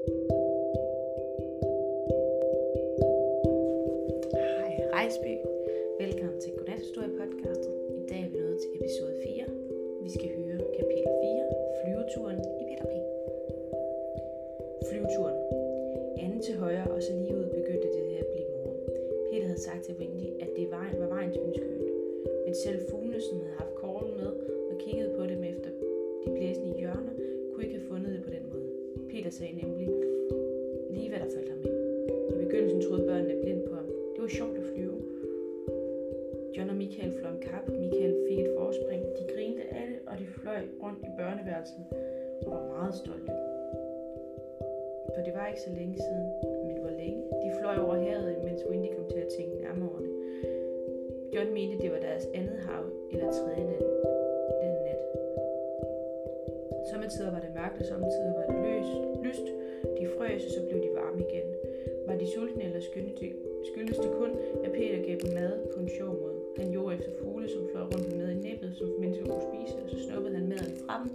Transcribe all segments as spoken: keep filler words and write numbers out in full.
Hej Rejsby. Velkommen til Godnathistorie podcastet. I dag er vi nået til episode fire. Vi skal høre kapitel fire, flyveturen i Peter Pan. Flyveturen. Anden til højre og så lige ud begyndte det her at blive morgen. Peter havde sagt til Wendy, at det var, var vejens ønskeøen. Men selv fuglene, som havde haft kålen med og kigget på dem efter de blæsende hjørner, kunne ikke have fundet det på den måde. Peter sagde nemlig lige hvad der faldt ham ind. I begyndelsen troede børnene blind på ham. Det var sjovt at flyve. John og Michael fløj om kap. Michael fik et forspring. De grinte alle, og de fløj rundt i børneværelset og var meget stolte. For det var ikke så længe siden, men det var længe. De fløj over havet, mens Wendy kom til at tænke nærmere over det. John mente, det var deres andet hav eller tredje den, den nat. Sommetider var det mørkt, og sommetider var det løs, lyst. De frøs, og så blev de varme igen. Var de sultne, eller skyldes det kun, at Peter gav dem mad på en sjov måde? Han gjorde efter fugle, som fløj rundt med i næbbet, som mennesker kunne spise, og så snuppede han maden fra dem.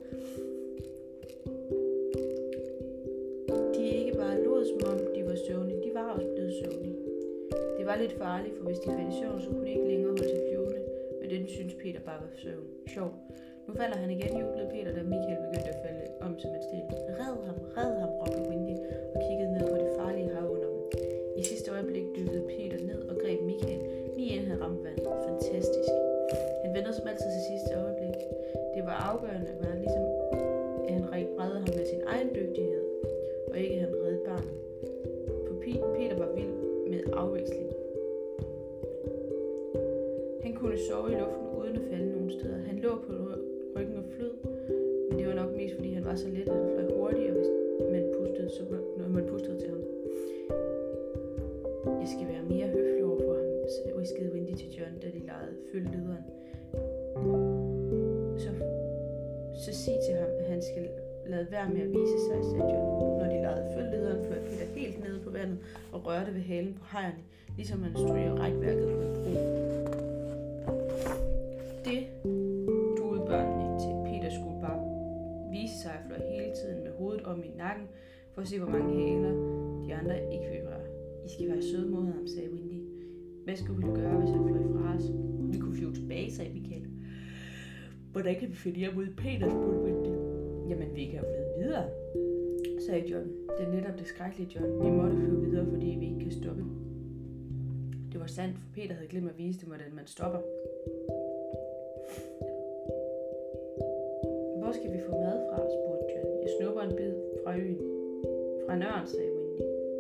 De ikke bare lod, som om de var søvnige, de var også blevet søvnige. Det var lidt farligt, for hvis de faldt i søvn, så kunne de ikke længere holde til flyvende, men den synes Peter bare var søvn. Sjov. Nu falder han igen, jublede Peter, da Michael begyndte at falde om som en sten. Red ham, red ham, råbte Wendy og kiggede ned på det farlige hav under dem. I sidste øjeblik dykkede Peter ned og greb Michael, lige inden han ramte vandet. Fantastisk. Han vendte som altid til sidste øjeblik. Det var afgørende, at være ligesom, at han reddede ham med sin egen dygtighed, og ikke at han reddede barnet. For Peter var vild med afveksling. Han kunne sove i luften uden at falde nogen steder. Han lå på ryggen og flød, men det var nok mest fordi han var så let, at han fløj hurtigere, hvis man pustede, så, når man pustede til ham. Jeg skal være mere høflig over for ham, hviskede Wendy til John, da de legede følge lederen. Så, så sig til ham, at han skal lade være med at vise sig, sagde John. Når de legede følge lederen, førte Peter helt nede på vandet og rørte ved halen på hejerne, ligesom man stryger rækværket på en bro. Det duede børnene ikke til. Peter skulle bare vise sig at fløj hele tiden med hovedet om i nakken, for at se, hvor mange haler de andre ikke ville røre. I skal være søde mod ham, sagde Wendy. Hvad skulle vi gøre, hvis han fløj fra os? Vi kunne flyve tilbage, sagde Michael. Hvordan kan vi finde hjem ud i Peter, spurgte Wendy. Jamen, vi kan jo flyve videre, sagde John. Det er netop det skrækkelige, John. Vi måtte flyve videre, fordi vi ikke kan stoppe. Det var sandt, for Peter havde glemt at vise dem, hvordan man stopper. Hvor skal vi få mad fra, spurgte John. Jeg snupper en bid fra øen. Fra en ørn, sagde Wendy.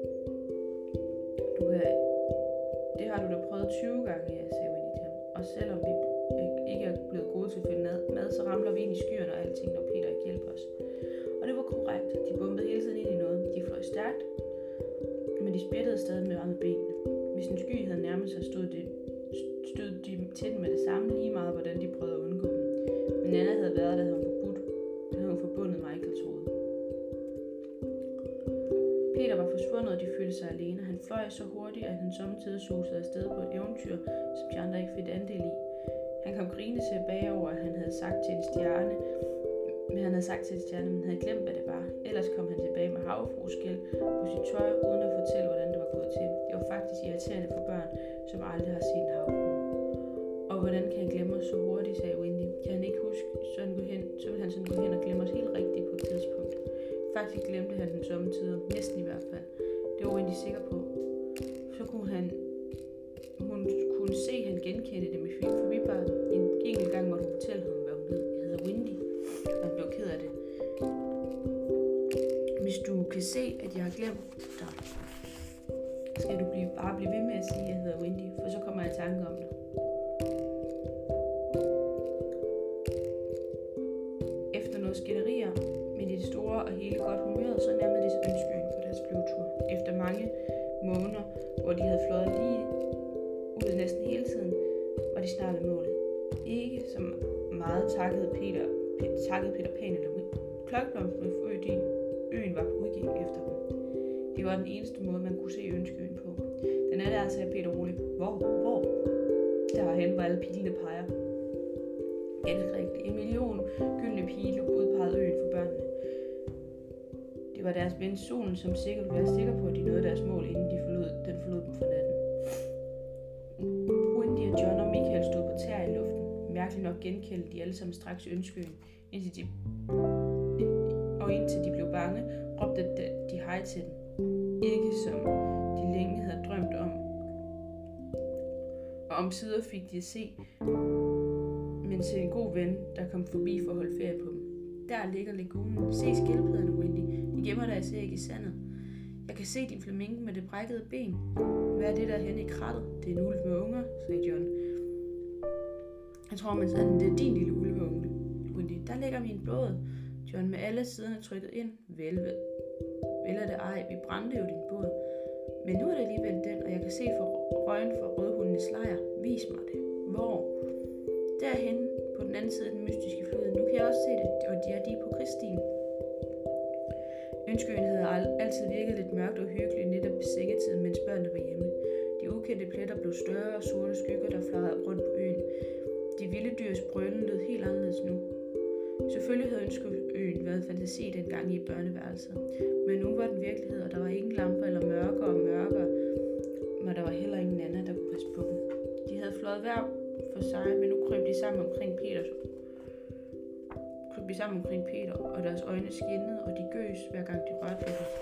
Du kan... Det har du da prøvet tyve gange, ja, sagde Wendy til ham. Og selvom vi ikke er blevet gode til at finde mad, så ramler vi ind i skyerne og alting, når Peter ikke hjælper os. Og det var korrekt. De bombede hele tiden ind i noget. De fløj stærkt, men de spættede stadig med arme benene. Hvis en sky havde nærmet sig, stod de, stod de til den med det samme, lige meget hvordan de prøvede at undgå dem. Men Anna havde været der, havde hun forbudt, havde hun forbundet Michaels hoved. Peter var forsvundet, og de følte sig alene. Han fløj så hurtigt, at han sommetider susede afsted på et eventyr, som de andre ikke fik andel i. Han kom grinende tilbage over, at han havde sagt til en stjerne, men han havde sagt til en stjerne, men han havde glemt, hvad det var. Ellers kom han tilbage med havfrueskæld på sit tøj, uden at fortælle, hvordan det var gået til. Det var faktisk irriterende for børn, som aldrig har set en havfrue. Og hvordan kan han glemme os så hurtigt, sagde Wendy. Kan han ikke huske, så, han gå hen, så vil han sådan gå hen og glemme os helt rigtigt på et tidspunkt. Faktisk glemte han den sommetider, næsten i hvert fald. Det var Wendy sikker på. Så kunne han, hun kunne se, at han genkendte dem i forbifarten. En enkelt gang måtte hun fortælle ham, hvad hun hed. Jeg hedder Wendy, og han blev ked af det. Hvis du kan se, at jeg har glemt dig, skal du blive, bare blive ved med at sige, at jeg hedder Wendy, for så kommer jeg i tanke om det. Efter noget skænderier, men i det store og hele godt humøret, så nærmede de sig ønskeøen på deres flyvetur. Efter mange måneder, hvor de havde fløjet lige ud næsten hele tiden, var de snart ved målet. Ikke så meget takkede Peter, takkede Peter Pan eller Klokkeblomsten for øen, øen var på udkig efter dem. Det var den eneste måde, man kunne se ønskeøen på. Den er der, sagde Peter roligt. Hvor? Hvor? Derhen, hvor alle pilene peger. Ganske rigtigt. En million gyldne pile udpegede øen for børnene. Det var deres ven solen, som sikkert ville være sikker på, at de nåede deres mål, inden de forlod, den forlod dem for natten. Wendy og John og Michael stod på tær i luften. Mærkeligt nok genkendte de alle sammen straks ønskeøen, indtil de, og indtil de blev bange, råbte de hej til den. Ikke som de længe havde drømt om. Og omsider fik de at se, men til en god ven, der kom forbi for at holde ferie på dem. Der ligger lagunen. Se skildpadderne, Wendy. De gemmer deres æg i sandet. Jeg kan se din flamingo med det brækkede ben. Hvad er det der henne i krattet? Det er en ulv med unger, sagde John. Jeg tror, man sagde, det er din lille ulveunge, Wendy. Der ligger min båd. John med alle siderne trykket ind. Vel, vel. Vel er det ej, vi brændte jo din båd. Men nu er det alligevel den, og jeg kan se for røgen fra rødhundenes lejr. Vis mig det. Hvor? Derhenne på den anden side af den mystiske flod. Nu kan jeg også se det, og de er de på krigsstien. Ønskeøen havde altid virket lidt mørkt og hyggeligt netop i sengetiden, mens børnene var hjemme. De ukendte pletter blev større og sorte skygger, der fladrede rundt på øen. De vilde dyrs brølen lød helt anderledes nu. Selvfølgelig havde Ønskeøen været fantasi dengang i børneværelset, men nu var den virkelighed, og der var ingen lamper eller mørkere og mørkere, men der var heller ingen anden, der kunne passe på dem. De havde fløjet hver for sig, men nu krøb de sammen omkring Peters krøb de sammen omkring Peter, og deres øjne skinnede, og de gøs, hver gang de rørte ved dem.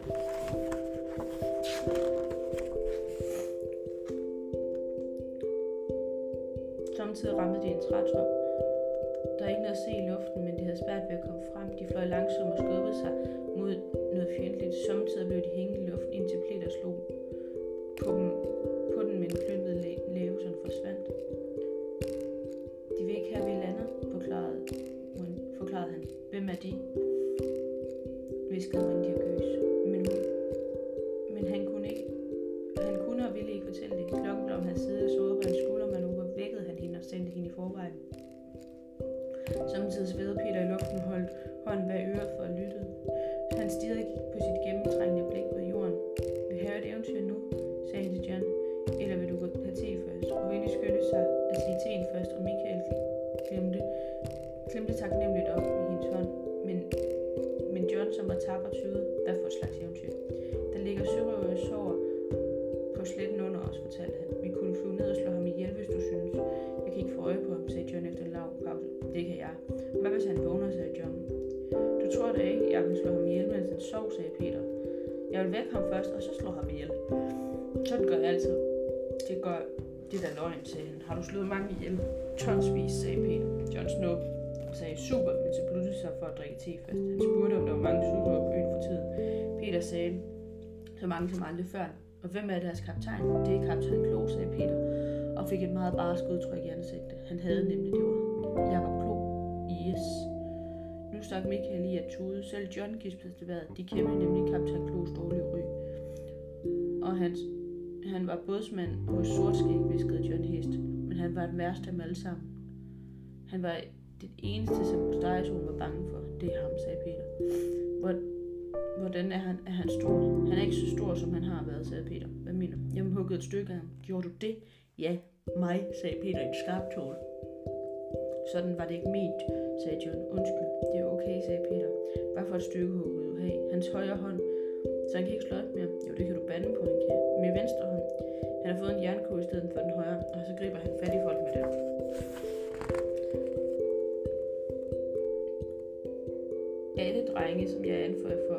Samtidig rammede de en trætop. Der er ikke noget at se i luften, men de havde svært ved at komme frem. De fløj langsomt og skubbede sig mod noget fjendtligt. Samtidig blev de hængende i luften, indtil Peter slog på, dem, på den med en kløntet læve, som forsvandt. De vil ikke have, vi lander, forklarede, forklarede han. Hvem er de? Viskede Wendy og gøs. Men, hun, men han kunne ikke. Han kunne og ville ikke fortælle det. Klokkeblom havde siddet og sovet på hans skulder, men nu vækkede han hende og sendte hende i forvejen. Samtidig svævede Peter i luften og holdt hånden bag øret for at lytte. Han stirrede på sit gennemtrængende blik på jorden. Vil have et eventyr nu, sagde han til John. Eller vil du gå have te først? Og Wendy skyndte sig at sige teen først, og Michael glemte, glemte taknemmeligt op i hendes hånd. Men, men John, som var tapper, tyvede, hvad for et slags eventyr? Der ligger sørøver og sover på sletten under os, fortalte han. Vi kunne flyve ned og slå ham ihjel, hvis du synes. Jeg kan ikke få øje på ham, sagde John efter en lav pause. Det kan jeg. Hvad hvis han vågner, sagde John. Du tror da ikke, jeg vil slå ham ihjel, mens han sov, sagde Peter. Jeg vil vække ham først, og så slå ham ihjel. Sådan gør jeg altid. Det gør det der løgn, sagde han. Har du slået mange ihjel? Tonsvis, sagde Peter. John snup sagde super, men så besluttede sig for at drikke te først. Han spurgte, om der var mange sørøver på øen for tiden. Peter sagde, så mange som aldrig før. Og hvem er deres kaptajn? Det er kaptajn Klo, sagde Peter, og fik et meget barsk udtryk i ansigtet. Han havde nemlig det ord. Jakob Klo. Yes. Nu stak Michael i at tude. Selv John gispede til vejret. De kæmpede nemlig kaptajn Klos dårlige ry. Og hans, han var bådsmand på et sortskæg, viskede John hest. Men han var den værste af dem alle sammen. Han var det eneste, som Stegesson var bange for. Det er ham, sagde Peter. Hvor Hvordan er han, er han stor? Han er ikke så stor, som han har været, sagde Peter. Hvad mener du? Jeg huggede et stykke af ham. Gjorde du det? Ja, mig, sagde Peter i et skarpt tone. Sådan var det ikke ment, sagde John. Undskyld, det er okay, sagde Peter. Hvad for et stykke huggede du have? Hans højre hånd. Så han kan ikke slå op mere. Jo, det kan du bande på, han kan. Med venstre hånd. Han har fået en jernkog i stedet for den højre, og så griber han fat i folk med det. Alle drenge, som jeg anfører for,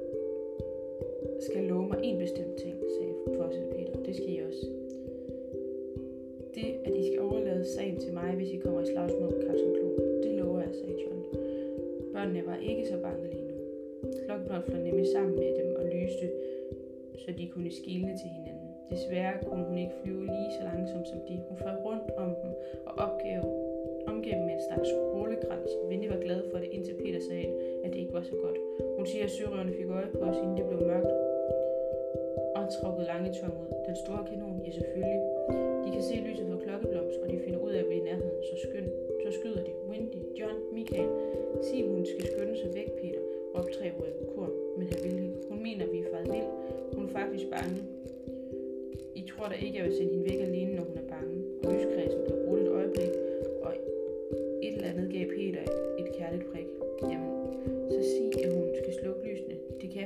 skal love mig en bestemt ting, sagde fortsætter Peter. Det skal I også. Det, at I skal overlade sagen til mig, hvis I kommer i slagsmål med kaptajn Klo. Det lover jeg, sagde John. Børnene var ikke så bange lige nu. Klokken fløj nemlig sammen med dem og lyste, så de kunne skilne til hinanden. Desværre kunne hun ikke flyve lige så langsomt som de. Hun fløj rundt om dem og opgav omgivet med en slags skrålekrans. Wendy var glad for det, indtil Peter sagde, at det ikke var så godt. Hun siger, at sørøverne fik øje på os, inden det blev mørkt, og han tråkkede lange tørm ud. Den store kanon, ja selvfølgelig. De kan se lyset fra klokkeblomst, og de finder ud af, at vi er i nærheden. Så, skynd, så skyder de. Wendy, John, Michael. Sig, hun skal skynde sig væk, Peter, råbte tre ord i kur, men han ville ikke. Hun mener, at vi er faret vild. Hun er faktisk bange. I tror da ikke, jeg vil sende hende væk alene, når hun er bange. Og lyskredsen blev brudt et øjeblik, og et eller andet gav Peter et kærligt prik. Jamen, så sig, at hun skal slukke lysene. Det kan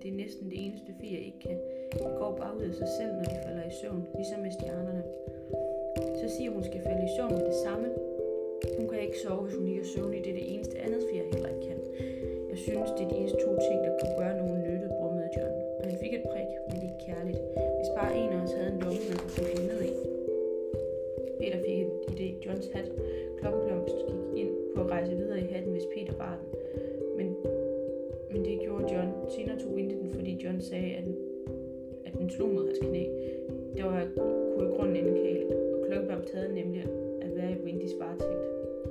det er næsten det eneste feer ikke kan. Det går bare ud af sig selv, når de falder i søvn, ligesom med stjernerne. Så siger hun skal falde i søvn med det samme. Hun kan ikke sove, hvis hun ikke er søvnig. Det er det eneste andet feer heller ikke kan. Jeg synes, det er de eneste to ting, der kunne gøre nogen nytte, brummede John. Og han fik et prik, men ikke kærligt. Hvis bare en af os havde en lomme, man kunne cykle ned i. Peter fik en idé. Johns hat. Klokkeblomst gik ind på at rejse videre i hatten, hvis Peter bar den. Men, men det gjorde John. Senere tog Wendy den, fordi John sagde, at den, at den slog mod hans knæ. Det var kunne i grunden ende kælt, og Klokkeblomst havde nemlig at være i Wendys varetægt.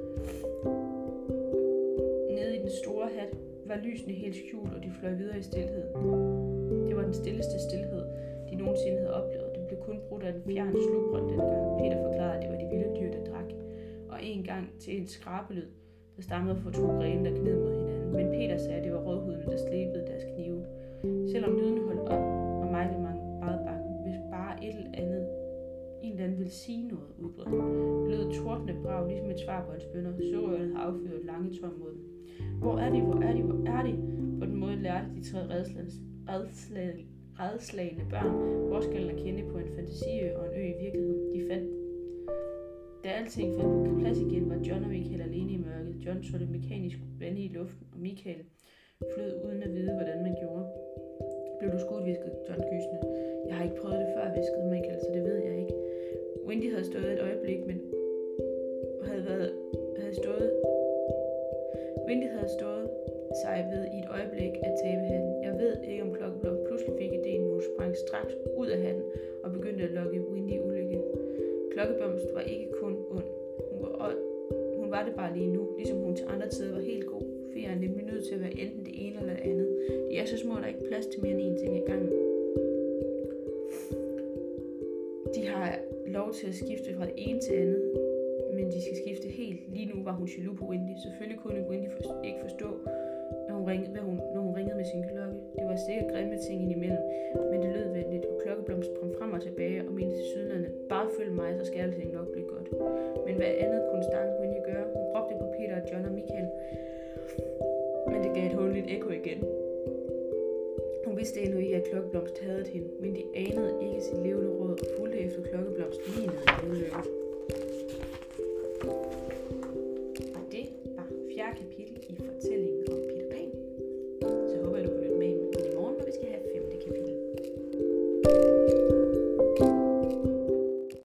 Nede i den store hat var lysene helt skjult, og de fløj videre i stilhed. Det var den stilleste stilhed, de nogensinde havde oplevet. Den blev kun brudt af den fjerne slubren dengang. Peter forklarede, at det var de vilde dyr, der drak. Og en gang til en skrabelyd, der stammede fra to grene, der gned mod hinanden. Men Peter sagde, at det var rådhudene, der slebede deres knive. Selvom lyden holdt op, og Michael meget bange, hvis bare et eller andet, en eller anden ville sige noget, udbrød. Det lød tordne brag, ligesom et svar på hans bønner. Søøren havde affyret lange tårn mod dem. Hvor er de? Hvor er de? Hvor er de? På den måde lærte de tre redslagende børn forskellen at kende på en fantasiø og en ø i virkeligheden. De fandt. Da alting faldt på plads igen, var John og Michael alene i mørket. John så det mekanisk vande i luften, og Michael flød uden at vide, hvordan man gjorde. Blev du skudt, viskede John gysende. Jeg har ikke prøvet det før, viskede Michael, så det ved jeg ikke. Wendy havde stået et øjeblik, men havde været havde stået Wendy havde stået sig ved i et øjeblik at tabe hatten. Jeg ved ikke, om Klokkeblomst pludselig fik idéen, men hun sprang straks ud af hatten og begyndte at lokke Wendy i ulykke. Klokkeblomst var ikke kun ond. Hun var, hun var det bare lige nu, ligesom hun til andre tider var helt god. Feer er nemlig nødt til at være enten det ene eller det andet. De er så små, der er ikke plads til mere end én ting ad gangen. De har lov til at skifte fra det ene til andet, men de skal skifte helt. Lige nu var hun jaloux på Wendy. Selvfølgelig kunne Wendy ikke forstå, når hun, ringede, hvad hun, når hun ringede med sin klokke. Det var sikkert grimme ting indimellem, men det lød venligt, og Klokkeblomst kom frem og tilbage og mente til sydlandet, bare følg mig, så skal alting nok blive godt. Men hvad andet kunne stakkels Wendy gøre? Hun råbte på Peter og John og Michael, men det gav et hulligt ekko igen. Hun vidste endnu ikke, at Klokkeblomst havde hende, men de anede ikke sit levende råd og fulgte efter Klokkeblomst lige ned i udløbet. Og det var fjerde kapitel i fortællingen.